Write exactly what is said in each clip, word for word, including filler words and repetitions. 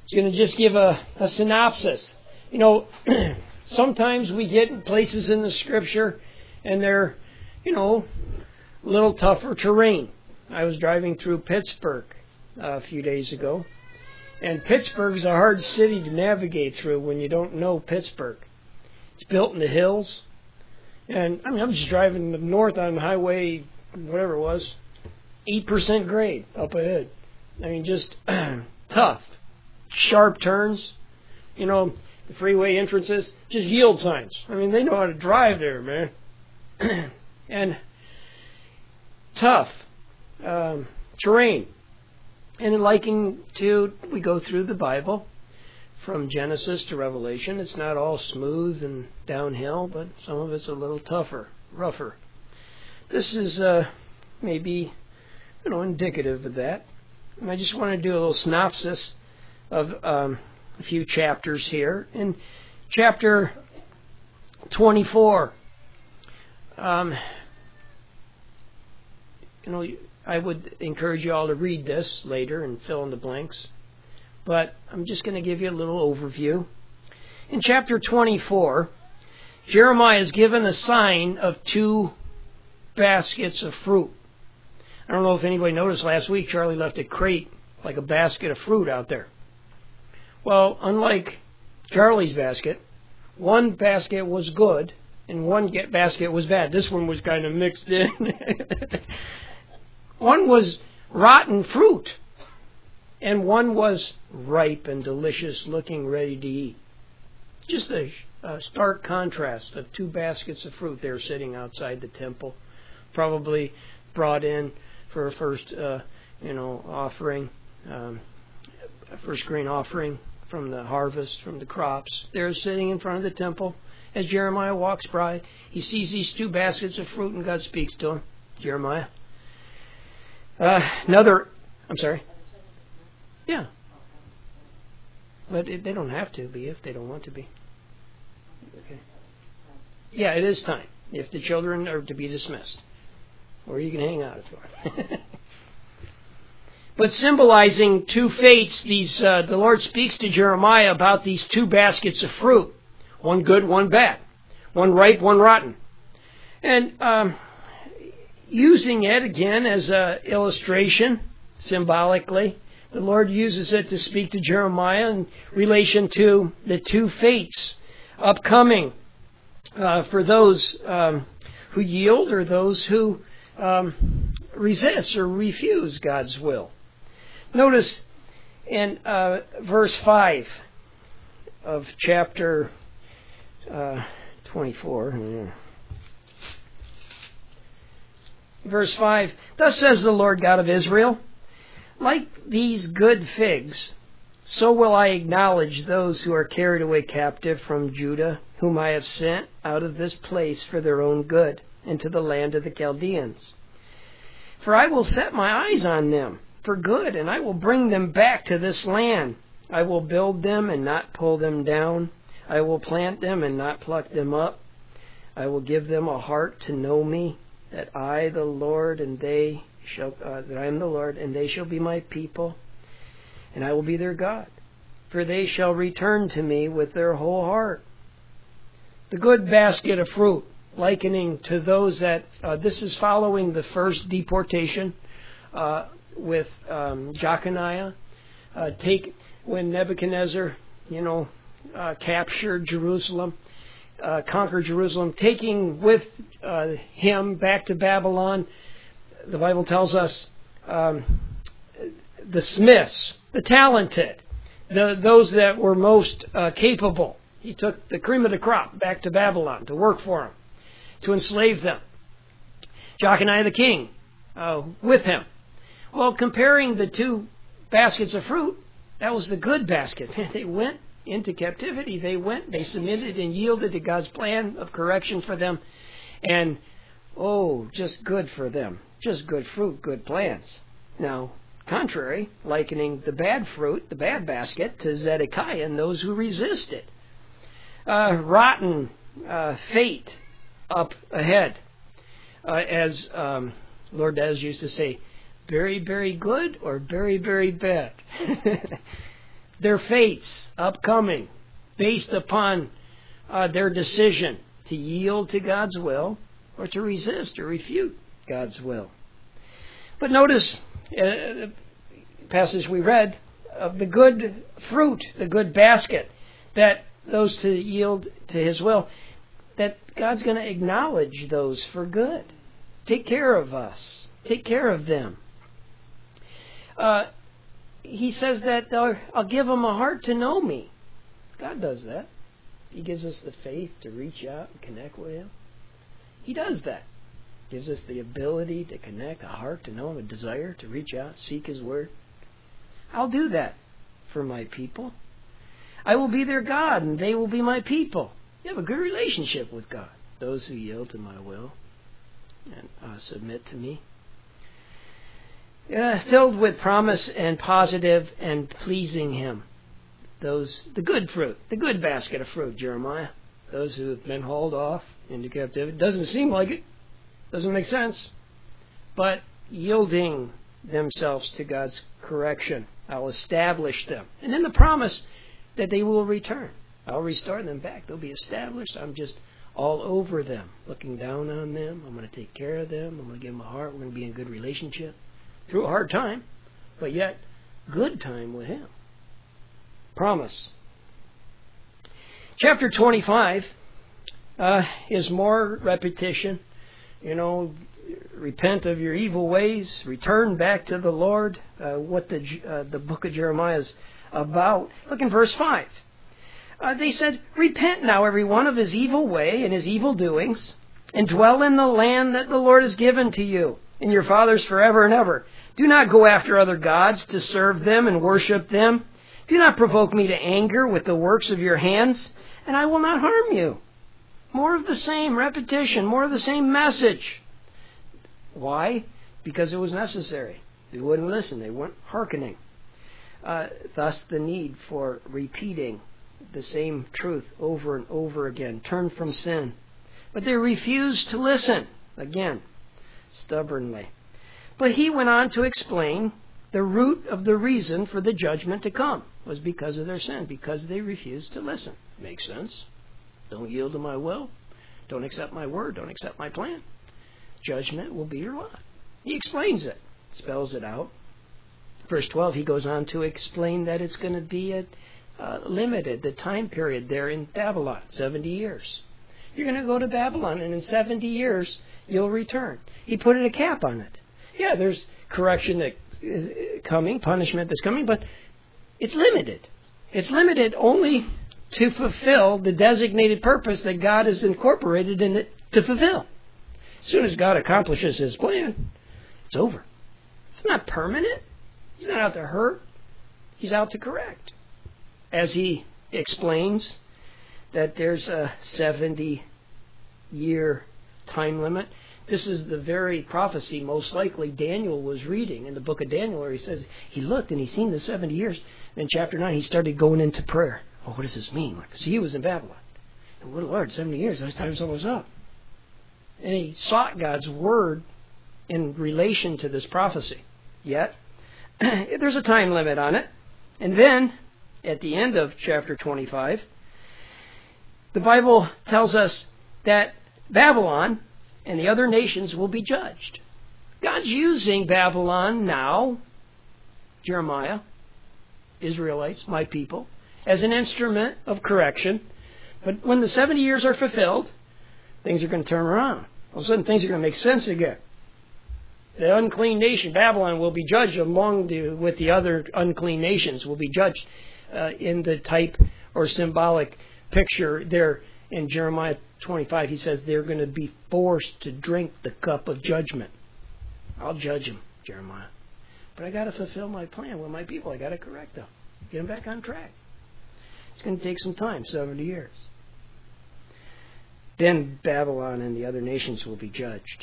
I'm going to just give a, a synopsis. You know, sometimes we get places in the Scripture and they're, you know, a little tougher terrain. I was driving through Pittsburgh uh, a few days ago. And Pittsburgh's a hard city to navigate through when you don't know Pittsburgh. It's built in the hills. And I mean, I'm just driving north on Highway, whatever it was, eight percent grade up ahead. I mean, just tough. Sharp turns. You know, the freeway entrances, just yield signs. I mean, they know how to drive there, man. And tough um, terrain. And liking to, we go through the Bible from Genesis to Revelation. It's not all smooth and downhill, but some of it's a little tougher, rougher. This is uh, maybe, you know, indicative of that. And I just want to do a little synopsis of um, a few chapters here. In chapter twenty-four, um, you know, I would encourage you all to read this later and fill in the blanks. But I'm just going to give you a little overview. In chapter twenty-four, Jeremiah is given a sign of two baskets of fruit. I don't know if anybody noticed last week, Charlie left a crate, like a basket of fruit out there. Well, unlike Charlie's basket, one basket was good and one basket was bad. This one was kind of mixed in. One was rotten fruit, and one was ripe and delicious, looking ready to eat. Just a, a stark contrast of two baskets of fruit there sitting outside the temple, probably brought in for a first, uh, you know, offering, um, a first grain offering from the harvest, from the crops. They're sitting in front of the temple. As Jeremiah walks by, he sees these two baskets of fruit, and God speaks to him. Jeremiah. Uh, another, I'm sorry. Yeah. But it, they don't have to be if they don't want to be. Okay. Yeah, it is time. If the children are to be dismissed. Or you can hang out if you want. But symbolizing two fates, these uh, the Lord speaks to Jeremiah about these two baskets of fruit. One good, one bad. One ripe, one rotten. And um, using it again as an illustration, symbolically, the Lord uses it to speak to Jeremiah in relation to the two fates upcoming uh, for those um, who yield or those who um, resist or refuse God's will. Notice in uh, verse five of chapter uh, twenty-four. Verse five, thus says the Lord God of Israel, like these good figs, so will I acknowledge those who are carried away captive from Judah, whom I have sent out of this place for their own good, into the land of the Chaldeans. For I will set my eyes on them for good, and I will bring them back to this land. I will build them and not pull them down. I will plant them and not pluck them up. I will give them a heart to know me, that I, the Lord, and they shall, uh, that I am the Lord, and they shall be my people, and I will be their God. For they shall return to me with their whole heart. The good basket of fruit, likening to those that, uh, this is following the first deportation uh, with um, Jeconiah. Uh, take when Nebuchadnezzar, you know, uh, captured Jerusalem. Uh, conquer Jerusalem, taking with uh, him back to Babylon. The Bible tells us um, the smiths, the talented, the, those that were most uh, capable. He took the cream of the crop back to Babylon to work for him, to enslave them. Jeconiah the king uh, with him. Well, comparing the two baskets of fruit, that was the good basket. They went into captivity. They went, they submitted and yielded to God's plan of correction for them. And, oh, just good for them. Just good fruit, good plans. Now, contrary, likening the bad fruit, the bad basket, to Zedekiah and those who resist it. Uh, rotten uh, fate up ahead. Uh, as um, Lord Des used to say, very, very good or very, very bad. their fates upcoming based upon uh, their decision to yield to God's will or to resist or refute God's will. But notice uh, the passage we read of the good fruit, the good basket, that those to yield to His will, that God's going to acknowledge those for good. Take care of us. Take care of them. Uh, he says that I'll give them a heart to know me. God does that. He gives us the faith to reach out and connect with Him. He does that. Gives us the ability to connect, a heart to know Him, a desire to reach out, seek His Word. I'll do that for my people. I will be their God, and they will be my people. You have a good relationship with God. Those who yield to my will and uh, submit to me. Uh, filled with promise and positive and pleasing Him. Those, the good fruit, the good basket of fruit, Jeremiah. Those who have been hauled off into captivity. Doesn't seem like it. Doesn't make sense. But yielding themselves to God's correction. I'll establish them. And then the promise that they will return. I'll restore them back. They'll be established. I'm just all over them, looking down on them. I'm going to take care of them. I'm going to give them a heart. We're going to be in good relationship through a hard time, but yet good time with Him. Promise. Chapter twenty-five uh, is more repetition. You know, repent of your evil ways, return back to the Lord. Uh, what the uh, the book of Jeremiah is about. Look in verse five. Uh, they said, repent now every one of his evil way and his evil doings, and dwell in the land that the Lord has given to you, and your fathers forever and ever. Do not go after other gods to serve them and worship them. Do not provoke me to anger with the works of your hands, and I will not harm you. More of the same repetition, more of the same message. Why? Because it was necessary. They wouldn't listen. They weren't hearkening. Uh, thus the need for repeating the same truth over and over again. Turn from sin. But they refused to listen. Again, stubbornly. But he went on to explain the root of the reason for the judgment to come was because of their sin, because they refused to listen. Makes sense. Don't yield to my will. Don't accept my word. Don't accept my plan. Judgment will be your lot. He explains it, spells it out. Verse twelve, he goes on to explain that it's going to be a, uh, limited, the time period there in Babylon, seventy years. You're going to go to Babylon, and in seventy years, you'll return. He put a cap on it. Yeah, there's correction that is coming, punishment that's coming, but it's limited. It's limited only to fulfill the designated purpose that God has incorporated in it to fulfill. As soon as God accomplishes His plan, it's over. It's not permanent. He's not out to hurt. He's out to correct. As He explains that there's a seventy-year time limit. This is the very prophecy most likely Daniel was reading in the book of Daniel, where he says he looked and he seen the seventy years. Then chapter nine, he started going into prayer. Oh, what does this mean? Because he was in Babylon. And what, Lord, seventy years, those time's almost up. And he sought God's word in relation to this prophecy. Yet, there's a time limit on it. And then, at the end of chapter twenty-five, the Bible tells us that Babylon and the other nations will be judged. God's using Babylon now, Jeremiah, Israelites, my people, as an instrument of correction. But when the seventy years are fulfilled, things are going to turn around. All of a sudden, things are going to make sense again. The unclean nation, Babylon, will be judged among the, with the other unclean nations, will be judged uh, in the type or symbolic picture there in Jeremiah twenty-five. He says they're going to be forced to drink the cup of judgment. I'll judge them, Jeremiah. But I got to fulfill my plan with my people. I got to correct them. Get them back on track. It's going to take some time, seventy years. Then Babylon and the other nations will be judged.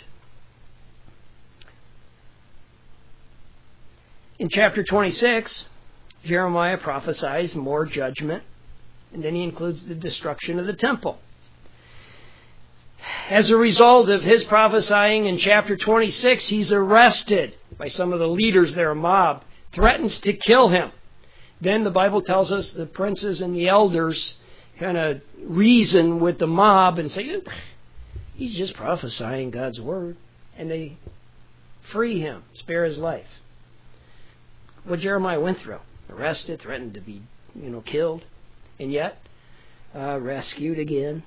In chapter twenty-six, Jeremiah prophesies more judgment, and then he includes the destruction of the temple. As a result of his prophesying in chapter twenty-six, he's arrested by some of the leaders there, a mob, threatens to kill him. Then the Bible tells us the princes and the elders kind of reason with the mob and say, he's just prophesying God's word. And they free him, spare his life. What Jeremiah went through. Arrested, threatened to be, you know, killed. And yet, uh, rescued again.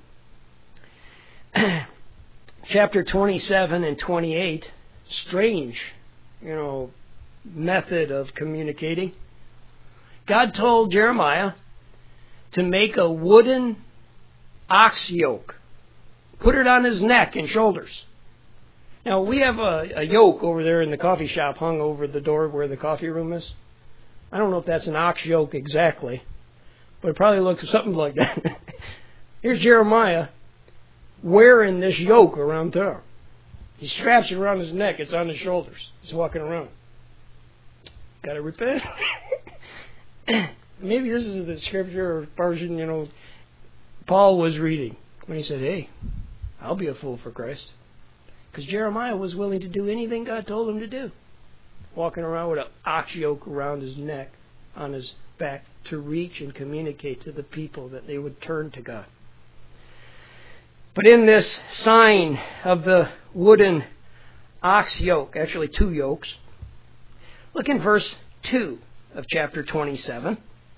Chapter twenty-seven and twenty-eight, strange, you know, method of communicating. God told Jeremiah to make a wooden ox yoke. Put it on his neck and shoulders. Now, we have a, a yoke over there in the coffee shop hung over the door where the coffee room is. I don't know if that's an ox yoke exactly, but it probably looks something like that. Here's Jeremiah wearing this yoke around town. He straps it around his neck. It's on his shoulders. He's walking around. Got to repent. Maybe this is the scripture or version, you know, Paul was reading when he said, hey, I'll be a fool for Christ. Because Jeremiah was willing to do anything God told him to do. Walking around with an ox yoke around his neck, on his back, to reach and communicate to the people that they would turn to God. But in this sign of the wooden ox yoke, actually two yokes, look in verse two of chapter twenty-seven.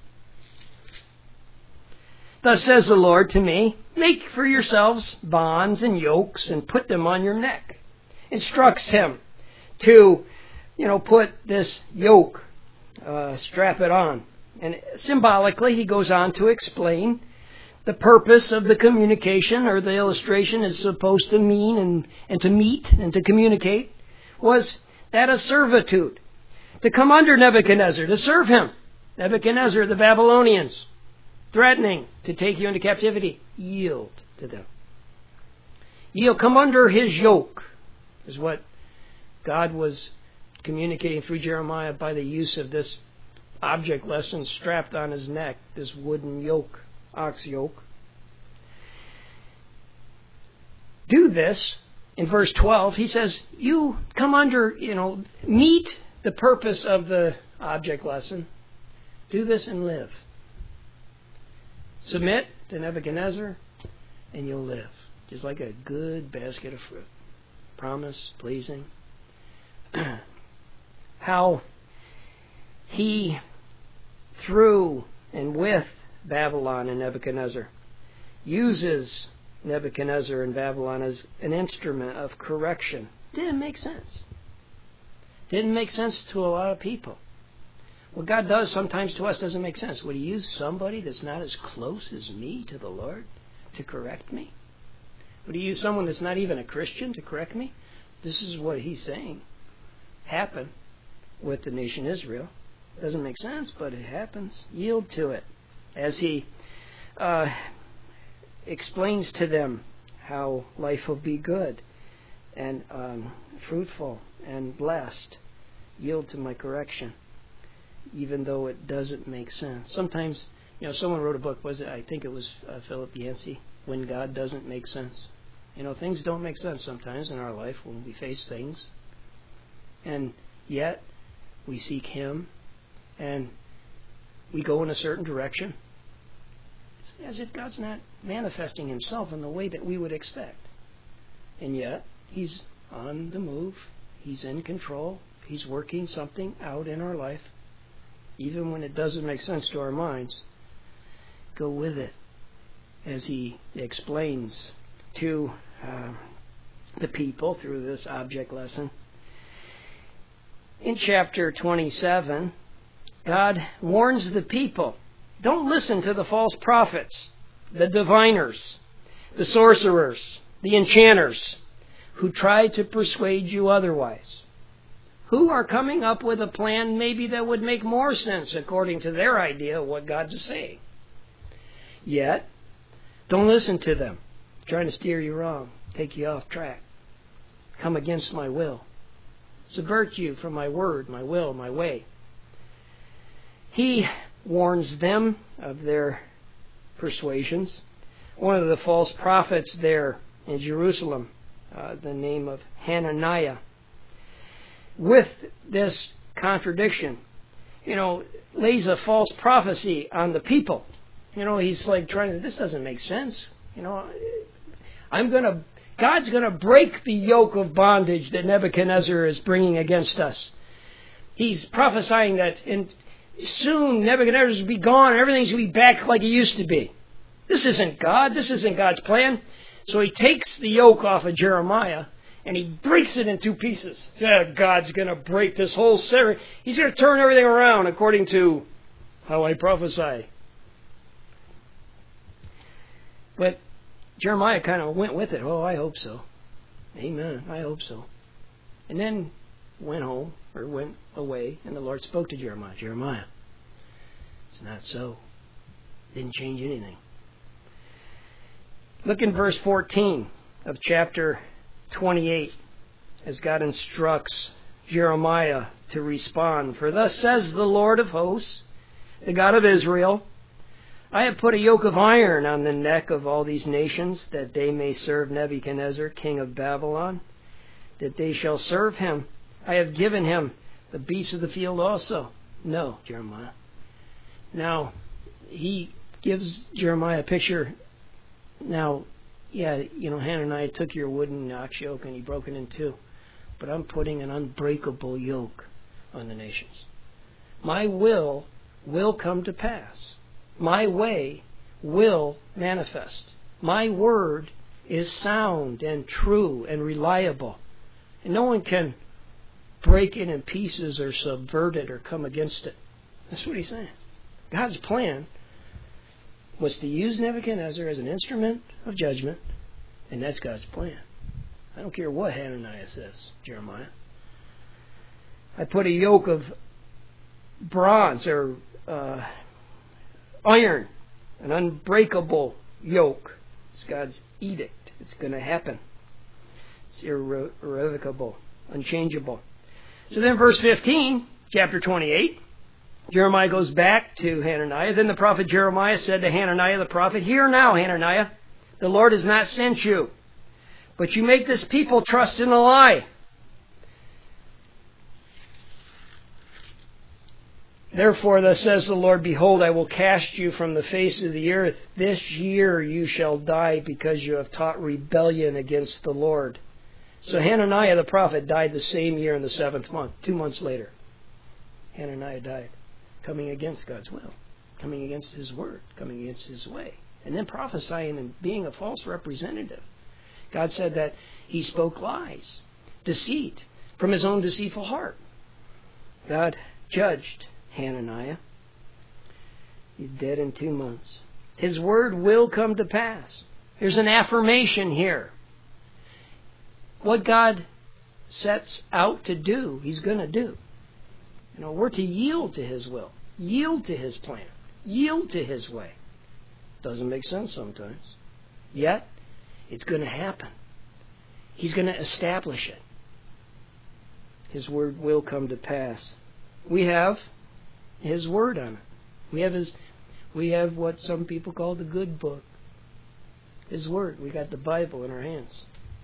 Thus says the Lord to me, make for yourselves bonds and yokes and put them on your neck. Instructs him to, you know, put this yoke, uh, strap it on. And symbolically, he goes on to explain the purpose of the communication, or the illustration is supposed to mean and, and to meet and to communicate, was that of servitude. To come under Nebuchadnezzar, to serve him. Nebuchadnezzar, the Babylonians, threatening to take you into captivity. Yield to them. Yield, come under his yoke, is what God was communicating through Jeremiah by the use of this object lesson strapped on his neck, this wooden yoke, ox yoke. Do this. In verse twelve, he says, you come under, you know, meet the purpose of the object lesson. Do this and live. Submit to Nebuchadnezzar, and you'll live. Just like a good basket of fruit. Promise, pleasing. How he, through and with Babylon and Nebuchadnezzar, uses Nebuchadnezzar and Babylon as an instrument of correction. Didn't make sense. Didn't make sense to a lot of people. What God does sometimes to us doesn't make sense. Would he use somebody that's not as close as me to the Lord to correct me? Would he use someone that's not even a Christian to correct me? This is what he's saying happened with the nation Israel. Doesn't make sense, but it happens. Yield to it. As he uh, explains to them how life will be good and um, fruitful and blessed. Yield to my correction, even though it doesn't make sense. Sometimes, you know, someone wrote a book, was it? I think it was uh, Philip Yancey, When God Doesn't Make Sense. You know, things don't make sense sometimes in our life when we face things. And yet, we seek him, and we go in a certain direction. It's as if God's not manifesting himself in the way that we would expect. And yet, he's on the move. He's in control. He's working something out in our life. Even when it doesn't make sense to our minds, go with it, as he explains to uh, the people through this object lesson. In chapter twenty-seven, God warns the people, don't listen to the false prophets, the diviners, the sorcerers, the enchanters, who try to persuade you otherwise, who are coming up with a plan maybe that would make more sense according to their idea of what God's saying. Yet, don't listen to them, trying to steer you wrong, take you off track, come against my will, subvert you from my word, my will, my way. He warns them of their persuasions. One of the false prophets there in Jerusalem, uh, the name of Hananiah, with this contradiction, you know, lays a false prophecy on the people. You know, he's like trying to, this doesn't make sense. You know, I'm going to, God's going to break the yoke of bondage that Nebuchadnezzar is bringing against us. He's prophesying that in, soon Nebuchadnezzar will be gone and everything's going to be back like it used to be. This isn't God. This isn't God's plan. So he takes the yoke off of Jeremiah and he breaks it in two pieces. Yeah, God's going to break this whole series. He's going to turn everything around according to how I prophesy. But Jeremiah kind of went with it. Oh, I hope so. Amen. I hope so. And then went home or went away and the Lord spoke to Jeremiah. Jeremiah, it's not so. Didn't change anything. Look in verse fourteen of chapter twenty-eight as God instructs Jeremiah to respond. For thus says the Lord of hosts, the God of Israel, I have put a yoke of iron on the neck of all these nations, that they may serve Nebuchadnezzar, king of Babylon, that they shall serve him. I have given him the beasts of the field also. No, Jeremiah. Now, he gives Jeremiah a picture. Now, yeah, you know, Hananiah took your wooden ox yoke and he broke it in two. But I'm putting an unbreakable yoke on the nations. My will will come to pass. My way will manifest. My word is sound and true and reliable. And no one can break it in pieces or subvert it or come against it. That's what he's saying. God's plan was to use Nebuchadnezzar as an instrument of judgment, and that's God's plan. I don't care what Hananiah says, Jeremiah. I put a yoke of bronze or uh, iron, an unbreakable yoke. It's God's edict. It's going to happen. It's irre- irrevocable, unchangeable. So then verse fifteen, chapter twenty-eight, Jeremiah goes back to Hananiah. Then the prophet Jeremiah said to Hananiah the prophet, Hear now, Hananiah, the Lord has not sent you, but you make this people trust in a lie. Therefore, thus says the Lord, Behold, I will cast you from the face of the earth. This year you shall die, because you have taught rebellion against the Lord. So Hananiah the prophet died the same year in the seventh month, two months later. Hananiah died, coming against God's will, coming against His word, coming against His way, and then prophesying and being a false representative. God said that he spoke lies, deceit, from his own deceitful heart. God judged Hananiah. He's dead in two months. His word will come to pass. There's an affirmation here. What God sets out to do, He's going to do. You know, we're to yield to His will, yield to His plan, yield to His way. Doesn't make sense sometimes. Yet, it's going to happen. He's going to establish it. His word will come to pass. We have His word on it. We have His. We have what some people call the good book. His word. We got the Bible in our hands.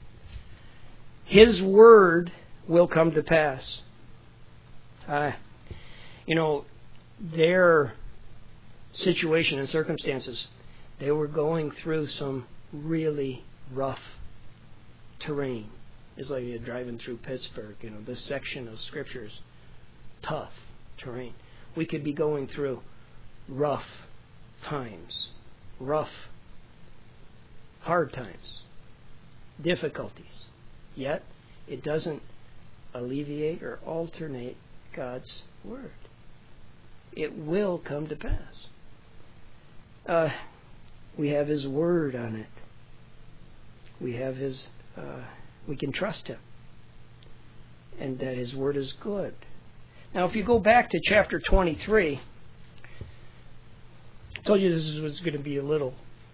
His word will come to pass. Uh, you know, their situation and circumstances, they were going through some really rough terrain. It's like you're driving through Pittsburgh. You know, this section of Scripture is tough terrain. We could be going through rough times, rough, hard times, difficulties. Yet, it doesn't alleviate or alternate God's word. It will come to pass. Uh, we have His word on it. We have His, uh, we can trust Him. And that His word is good. Now, if you go back to chapter twenty-three, I told you this was going to be a little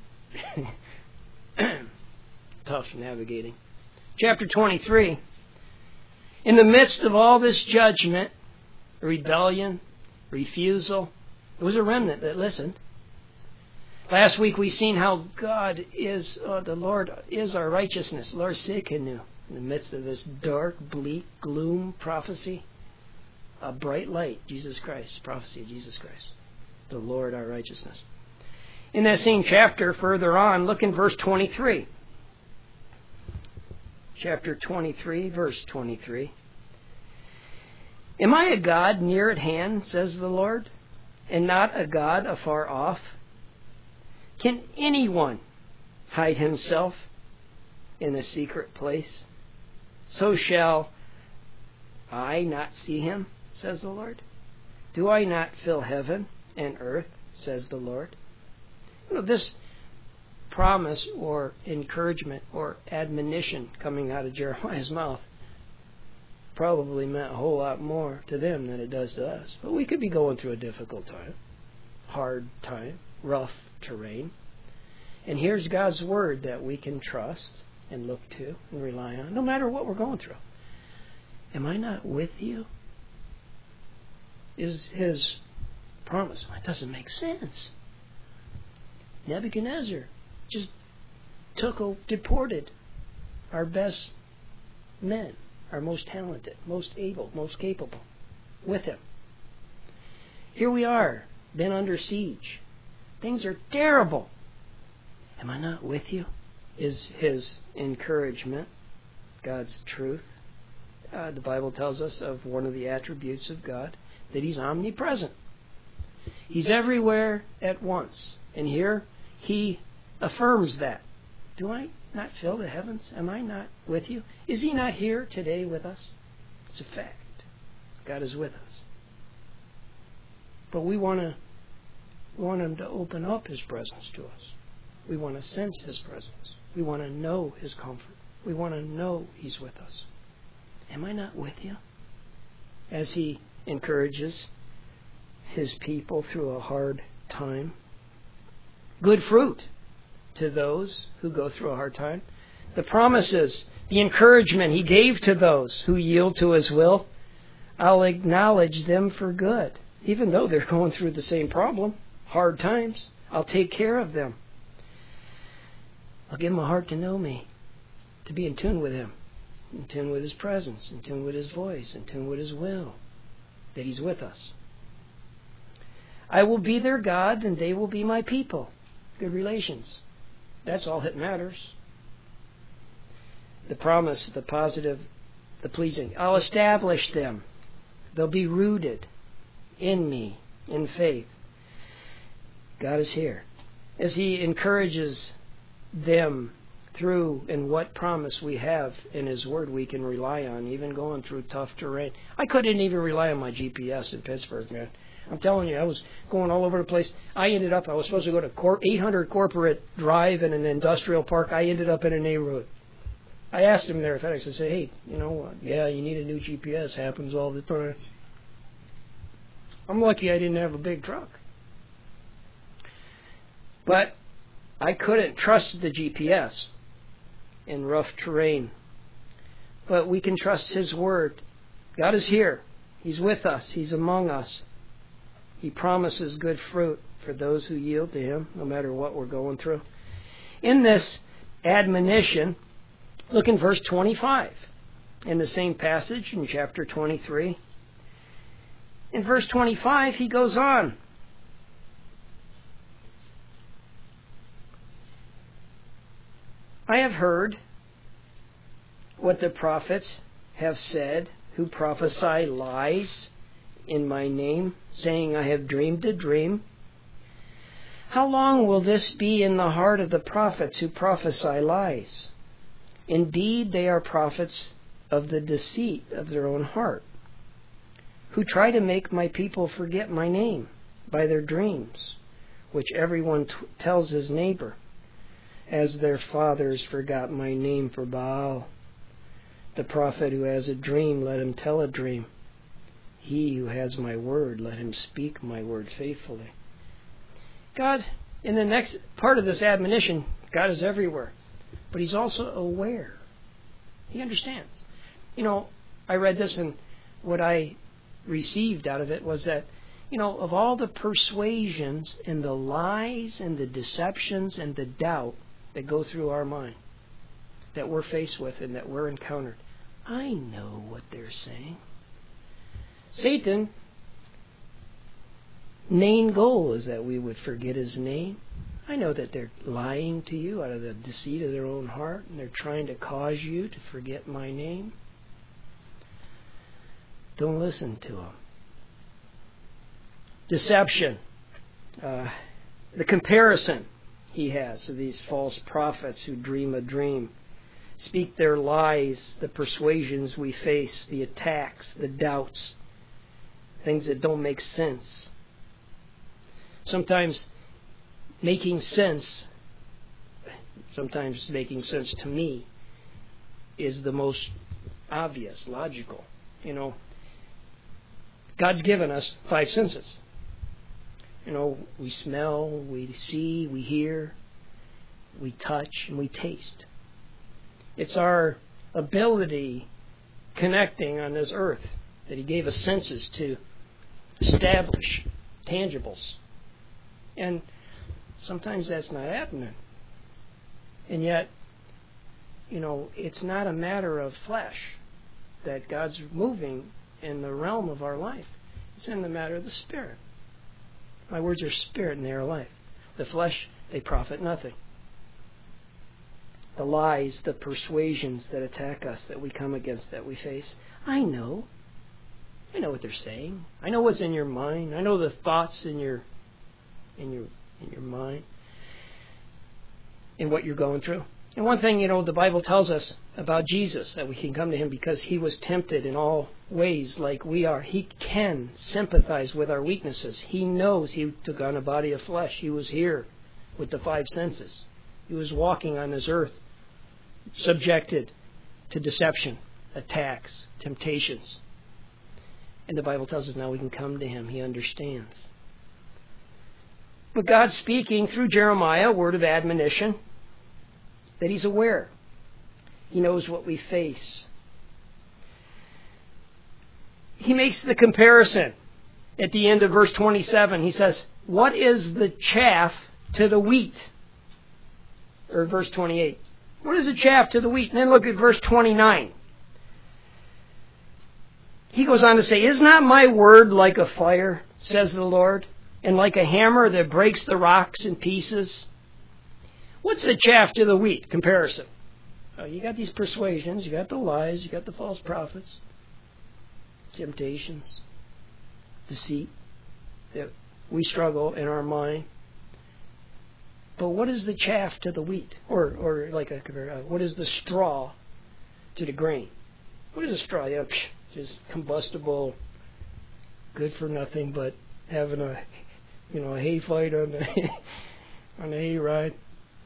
tough navigating. Chapter twenty-three, in the midst of all this judgment, rebellion, refusal, there was a remnant that listened. Last week we seen how God is, uh, the Lord is our righteousness. Lord Sidkenu, in the midst of this dark, bleak, gloom prophecy. a bright light, Jesus Christ, prophecy of Jesus Christ, the Lord our righteousness. In that same chapter, further on, look in verse twenty-three. Chapter twenty-three, verse twenty-three. Am I a God near at hand, says the Lord, and not a God afar off? Can anyone hide himself in a secret place? So shall I not see him, says the Lord. Do I not fill heaven and earth, says the Lord? You know, this promise or encouragement or admonition coming out of Jeremiah's mouth probably meant a whole lot more to them than it does to us. But we could be going through a difficult time, hard time, rough terrain. And here's God's word that we can trust and look to and rely on, no matter what we're going through. Am I not with you? Is his promise. It doesn't make sense. Nebuchadnezzar just took, deported our best men, our most talented, most able, most capable, with him. Here we are, been under siege. Things are terrible. Am I not with you? Is his encouragement God's truth? Uh, the Bible tells us of one of the attributes of God, that he's omnipresent. He's everywhere at once. And here he affirms that. Do I not fill the heavens? Am I not with you? Is he not here today with us? It's a fact. God is with us. But we want to want him to open up his presence to us. We want to sense his presence. We want to know his comfort. We want to know he's with us. Am I not with you? As he encourages his people through a hard time. Good fruit to those who go through a hard time. The promises, the encouragement he gave to those who yield to his will, I'll acknowledge them for good. Even though they're going through the same problem, hard times, I'll take care of them. I'll give them a heart to know me, to be in tune with him, in tune with his presence, in tune with his voice, in tune with his will, that he's with us. I will be their God, and they will be my people. Good relations. That's all that matters. The promise, the positive, the pleasing. I'll establish them. They'll be rooted in me, in faith. God is here. As he encourages them through and what promise we have in his word we can rely on, even going through tough terrain. I couldn't even rely on my G P S in Pittsburgh, man. I'm telling you, I was going all over the place. I ended up, I was supposed to go to Cor- eight hundred Corporate Drive in an industrial park. I ended up in a neighborhood. I asked him there, FedEx, I said, hey, you know, uh, yeah, you need a new G P S. Happens all the time. I'm lucky I didn't have a big truck. But I couldn't trust the G P S in rough terrain. But we can trust his word. God is here. He's with us. He's among us. He promises good fruit for those who yield to him, no matter what we're going through. In this admonition, look in verse twenty-five. In the same passage in chapter twenty-three. In verse twenty-five, he goes on. I have heard what the prophets have said who prophesy lies in my name, saying, I have dreamed a dream. How long will this be in the heart of the prophets who prophesy lies? Indeed, they are prophets of the deceit of their own heart, who try to make my people forget my name by their dreams, which everyone t- tells his neighbor, as their fathers forgot my name for Baal. The prophet who has a dream, let him tell a dream. He who has my word, let him speak my word faithfully. God, in the next part of this admonition, God is everywhere. But he's also aware. He understands. You know, I read this, and what I received out of it was that, you know, of all the persuasions and the lies and the deceptions and the doubt that go through our mind, that we're faced with and that we're encountered, I know what they're saying. Satan, main goal is that we would forget his name. I know that they're lying to you out of the deceit of their own heart, and they're trying to cause you to forget my name. Don't listen to them. Deception. Uh, the comparison he has of these false prophets who dream a dream, speak their lies, the persuasions we face, the attacks, the doubts, things that don't make sense. Sometimes making sense, sometimes making sense to me, is the most obvious, logical. You know, God's given us five senses. You know, we smell, we see, we hear, we touch, and we taste. It's our ability connecting on this earth that he gave us senses to establish tangibles. And sometimes that's not happening. And yet, you know, it's not a matter of flesh that God's moving in the realm of our life. It's in the matter of the Spirit. My words are spirit and they are life. The flesh, they profit nothing. The lies, the persuasions that attack us, that we come against, that we face, I know. I know what they're saying. I know what's in your mind. I know the thoughts in your in your in your mind and what you're going through. And one thing, you know, the Bible tells us about Jesus, that we can come to him because he was tempted in all ways like we are. He can sympathize with our weaknesses. He knows he took on a body of flesh. He was here with the five senses. He was walking on this earth, subjected to deception, attacks, temptations. And the Bible tells us now we can come to him. He understands. But God's speaking through Jeremiah, a word of admonition, that he's aware. He knows what we face. He makes the comparison at the end of verse twenty-seven. He says, what is the chaff to the wheat? Or verse twenty-eight. What is the chaff to the wheat? And then look at verse twenty-nine. He goes on to say, is not my word like a fire, says the Lord, and like a hammer that breaks the rocks in pieces? What's the chaff to the wheat comparison? Oh, you got these persuasions, you got the lies, you got the false prophets, temptations, deceit that we struggle in our mind. But what is the chaff to the wheat? Or, or like a, uh, what is the straw to the grain? What is a straw? Yeah, psh, just combustible, good for nothing, but having a, you know, a hay fight on the on the hay ride.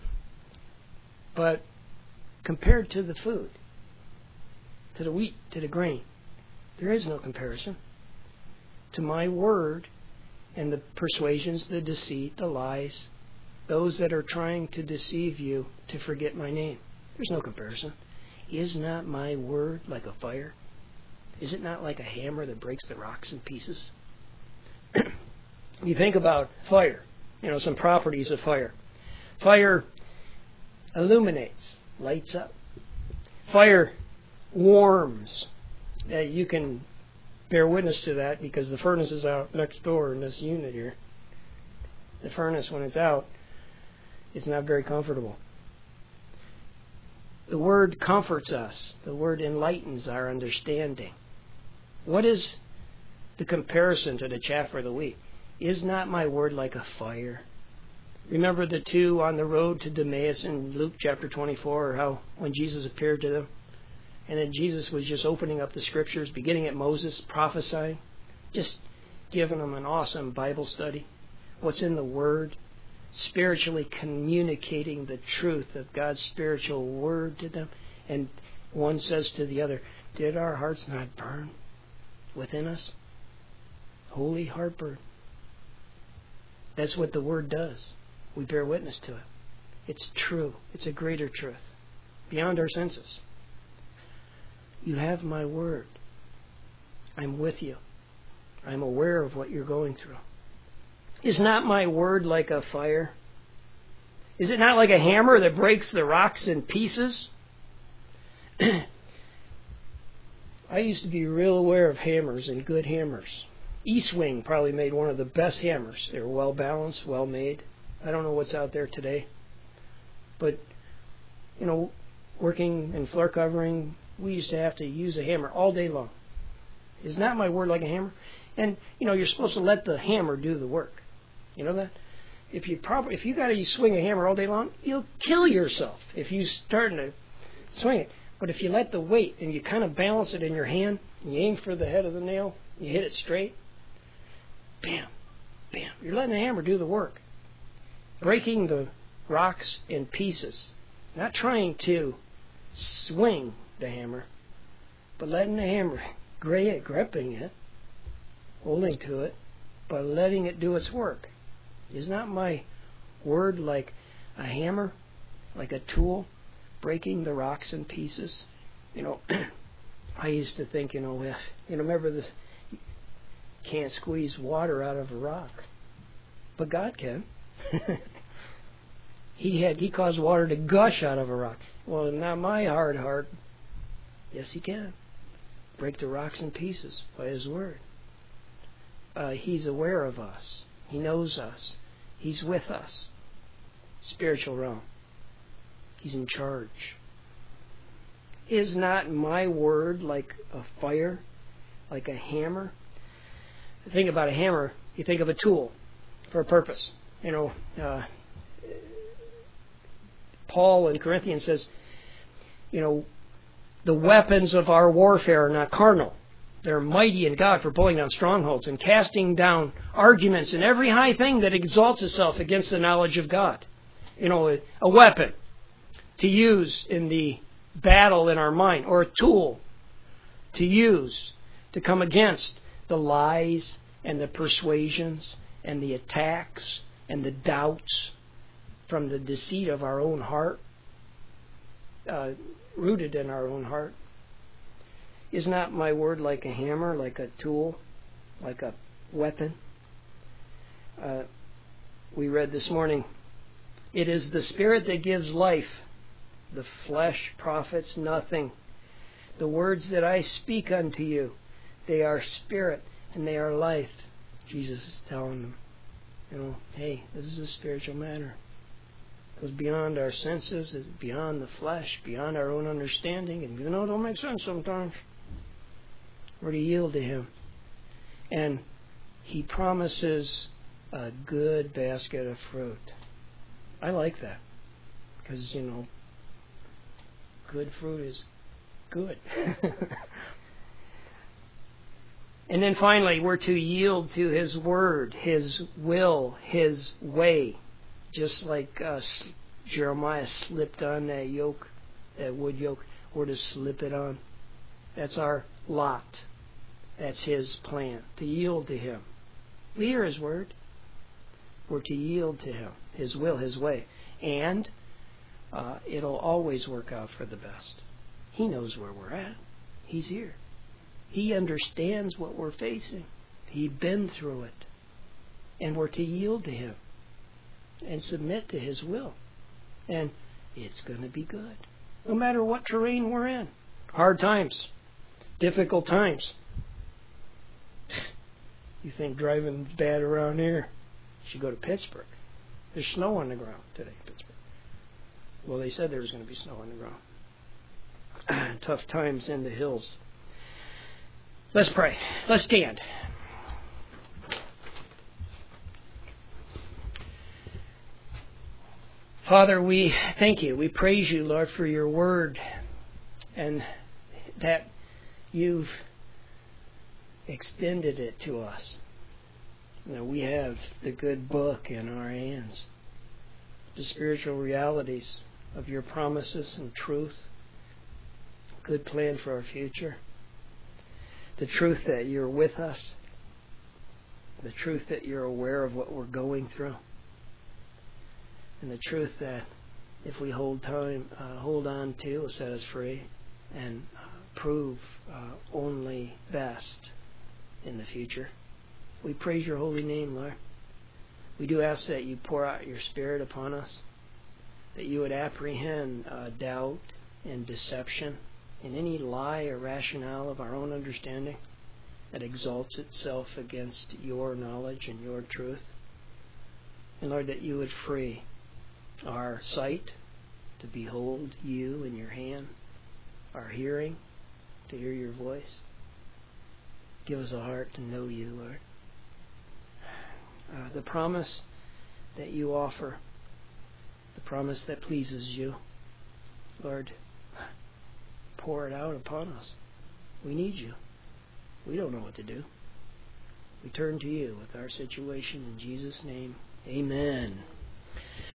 But compared to the food, to the wheat, to the grain, there is no comparison. To my word and the persuasions, the deceit, the lies, those that are trying to deceive you to forget my name. There's no comparison. Is not my word like a fire? Is it not like a hammer that breaks the rocks in pieces? You think about fire, you know, some properties of fire. Fire illuminates, lights up. Fire warms. Uh, you can bear witness to that because the furnace is out next door in this unit here. The furnace, when it's out, it's not very comfortable. The word comforts us. The word enlightens our understanding. What is the comparison to the chaff or the wheat? Is not my word like a fire? Remember the two on the road to Emmaus in Luke chapter twenty-four, or how when Jesus appeared to them, and then Jesus was just opening up the scriptures, beginning at Moses, prophesying, just giving them an awesome Bible study. What's in the Word, spiritually communicating the truth of God's spiritual Word to them. And one says to the other, did our hearts not burn within us? Holy heartburn. That's what the Word does. We bear witness to it. It's true. It's a greater truth, beyond our senses. You have my word. I'm with you. I'm aware of what you're going through. Is not my word like a fire? Is it not like a hammer that breaks the rocks in pieces? I used to be real aware of hammers and good hammers. E-Swing probably made one of the best hammers. They were well balanced, well made. I don't know what's out there today. But, you know, working in floor covering, we used to have to use a hammer all day long. Is not my word like a hammer? And, you know, you're supposed to let the hammer do the work. You know that? If you prob- if you got to swing a hammer all day long, you'll kill yourself if you start to swing it. But if you let the weight and you kind of balance it in your hand, and you aim for the head of the nail, you hit it straight, bam, bam. You're letting the hammer do the work. Breaking the rocks in pieces. Not trying to swing the hammer, but letting the hammer, gra- gripping it, holding to it, but letting it do its work. Is not my word like a hammer, like a tool, breaking the rocks in pieces? You know, I used to think, you know, if, you know, remember this, you can't squeeze water out of a rock, but God can. He had, he caused water to gush out of a rock. Well, not my hard heart. Yes, He can. Break the rocks in pieces by His word. Uh, he's aware of us. He knows us. He's with us. Spiritual realm. He's in charge. Is not my word like a fire, like a hammer? Think about a hammer. You think of a tool for a purpose. You know, uh, Paul in Corinthians says, you know, the weapons of our warfare are not carnal. They're mighty in God for pulling down strongholds and casting down arguments and every high thing that exalts itself against the knowledge of God. You know, a, a weapon to use in the battle in our mind, or a tool to use to come against the lies and the persuasions and the attacks and the doubts from the deceit of our own heart, uh, rooted in our own heart. Is not my word like a hammer, like a tool, like a weapon? Uh, we read this morning, it is the Spirit that gives life. The flesh profits nothing. The words that I speak unto you, they are spirit and they are life. Jesus is telling them, you know, hey, this is a spiritual matter. It goes beyond our senses, it's beyond the flesh, beyond our own understanding, and you know, it don't make sense sometimes. We're to yield to Him. And He promises a good basket of fruit. I like that. Because, you know, good fruit is good. And then finally, we're to yield to His word, His will, His way. Just like uh, Jeremiah slipped on that yoke, that wood yoke, we're to slip it on. That's our lot. That's His plan, to yield to Him. We hear His word. We're to yield to Him, His will, His way. And uh, it'll always work out for the best. He knows where we're at. He's here. He understands what we're facing. He's been through it. And we're to yield to Him and submit to His will. And it's going to be good. No matter what terrain we're in. Hard times. Difficult times. You think driving's bad around here? You should go to Pittsburgh. There's snow on the ground today in Pittsburgh. Well, they said there was going to be snow on the ground. Tough times in the hills. Let's pray. Let's stand. Father, we thank You. We praise You, Lord, for Your word, and that You've extended it to us. You know, we have the good book in our hands, the spiritual realities of Your promises and truth, good plan for our future, the truth that You're with us, the truth that You're aware of what we're going through, and the truth that if we hold time, uh, hold on to, will set us free and uh, prove uh, only best in the future. We praise Your holy name, Lord. We do ask that You pour out Your Spirit upon us, that You would apprehend uh, doubt and deception in any lie or rationale of our own understanding that exalts itself against your knowledge and your truth. And Lord, that you would free our sight to behold you in your hand, our hearing to hear your voice. Give us a heart to know you, Lord. Uh, the promise that you offer, the promise that pleases you, Lord, pour it out upon us. We need you. We don't know what to do. We turn to you with our situation in Jesus' name. Amen.